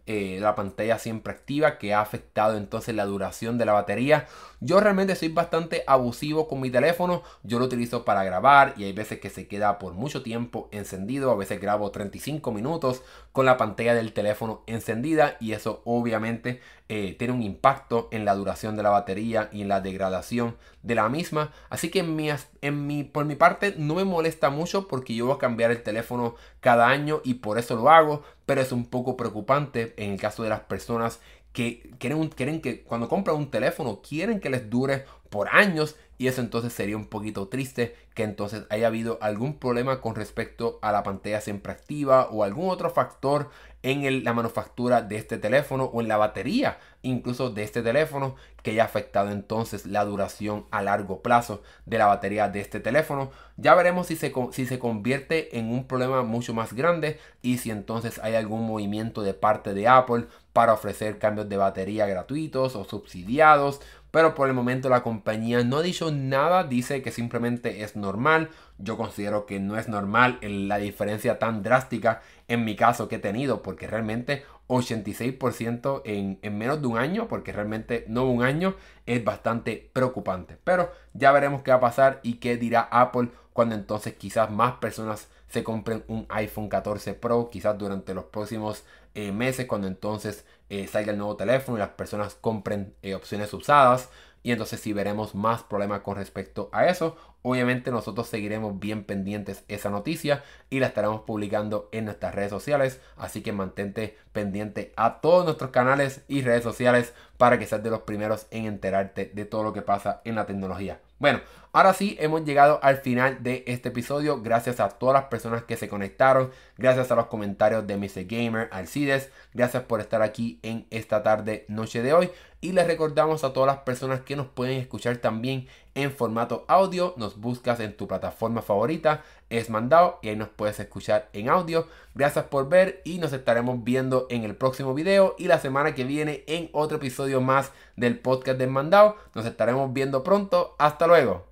eh, la pantalla siempre activa, que ha afectado entonces la duración de la batería. Yo realmente soy bastante abusivo con mi teléfono. Yo lo utilizo para grabar y hay veces que se queda por mucho tiempo encendido. A veces grabo treinta y cinco minutos con la pantalla del teléfono encendida y eso obviamente eh, tiene un impacto en la duración de la batería y en la degradación de la misma. Así que en mi, en mi, por mi parte no me molesta mucho porque yo voy a cambiar el teléfono cada año y por eso lo hago, pero es un poco preocupante en el caso de las personas que quieren, un, quieren que cuando compran un teléfono quieren que les dure por años y eso entonces sería un poquito triste que entonces haya habido algún problema con respecto a la pantalla siempre activa o algún otro factor en el, la manufactura de este teléfono o en la batería incluso de este teléfono que haya afectado entonces la duración a largo plazo de la batería de este teléfono. Ya veremos si se, si se convierte en un problema mucho más grande y si entonces hay algún movimiento de parte de Apple para ofrecer cambios de batería gratuitos o subsidiados. Pero por el momento la compañía no ha dicho nada, dice que simplemente es normal. Yo considero que no es normal la diferencia tan drástica en mi caso que he tenido, porque realmente ochenta y seis por ciento en, en menos de un año, porque realmente no un año, es bastante preocupante. Pero ya veremos qué va a pasar y qué dirá Apple cuando entonces quizás más personas se compren un iPhone catorce Pro, quizás durante los próximos eh, meses, cuando entonces eh, salga el nuevo teléfono y las personas compren eh, opciones usadas. Y entonces sí veremos más problemas con respecto a eso. Obviamente nosotros seguiremos bien pendientes esa noticia y la estaremos publicando en nuestras redes sociales. Así que mantente pendiente a todos nuestros canales y redes sociales para que seas de los primeros en enterarte de todo lo que pasa en la tecnología. Bueno, ahora sí hemos llegado al final de este episodio. Gracias a todas las personas que se conectaron. Gracias a los comentarios de mister Gamer, Alcides. Gracias por estar aquí en esta tarde, noche de hoy. Y les recordamos a todas las personas que nos pueden escuchar también en formato audio. Nos buscas en tu plataforma favorita, es Mandao, y ahí nos puedes escuchar en audio. Gracias por ver y nos estaremos viendo en el próximo video y la semana que viene en otro episodio más del podcast de Mandao. Nos estaremos viendo pronto. Hasta luego.